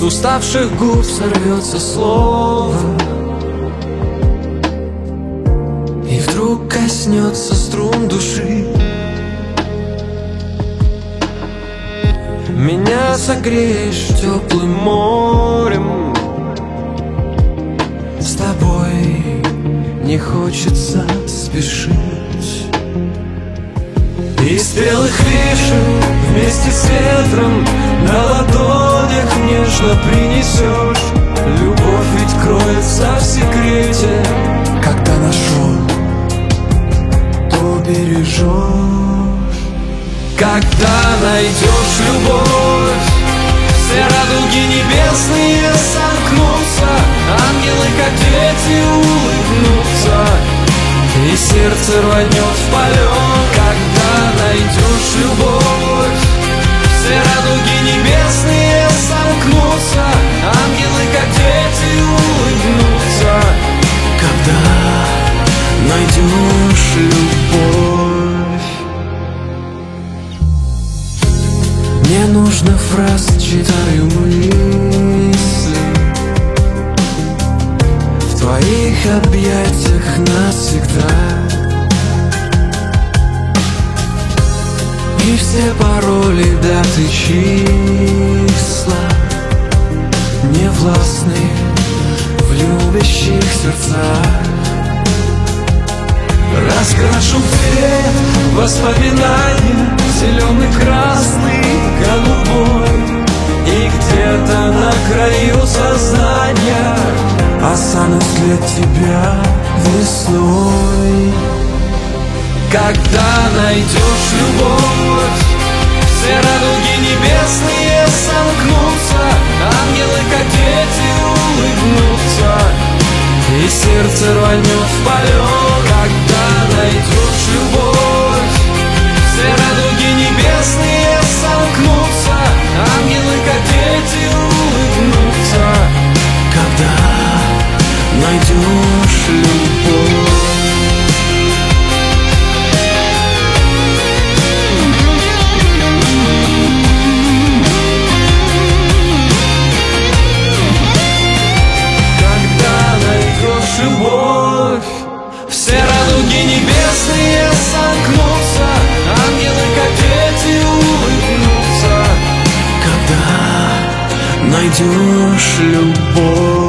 уставших губ сорвется слово и вдруг коснется струн души. Меня согреешь теплым морем, с тобой не хочется спешить. Из белых вишен вместе с ветром на ладонях нежно принесешь. Любовь ведь кроется в секрете, когда нашел, то бережешь. Когда найдешь любовь, все радуги небесные сомкнутся, ангелы, как дети, улыбнутся, и сердце рванет в полет. Когда найдешь любовь, все радуги небесные сомкнутся, ангелы, как дети, улыбнутся. Когда найдешь любовь. Не нужно фраз, читаю мысли, в твоих объятиях навсегда. И все пароли, даты, числа не властны в любящих сердцах. Раскрашу в цвет воспоминания, зеленый, красный, голубой, и где-то на краю сознания останусь для тебя весной. Когда найдешь любовь, все радуги небесные сомкнутся, ангелы, как дети, улыбнутся, и сердце рванет в полет. Когда найдешь любовь, все радуги небесные сомкнутся, ангелы, как дети, улыбнутся. Когда найдешь любовь. Любовь, все радуги небесные сомкнутся, ангелы, как дети, улыбнутся. Когда найдешь любовь.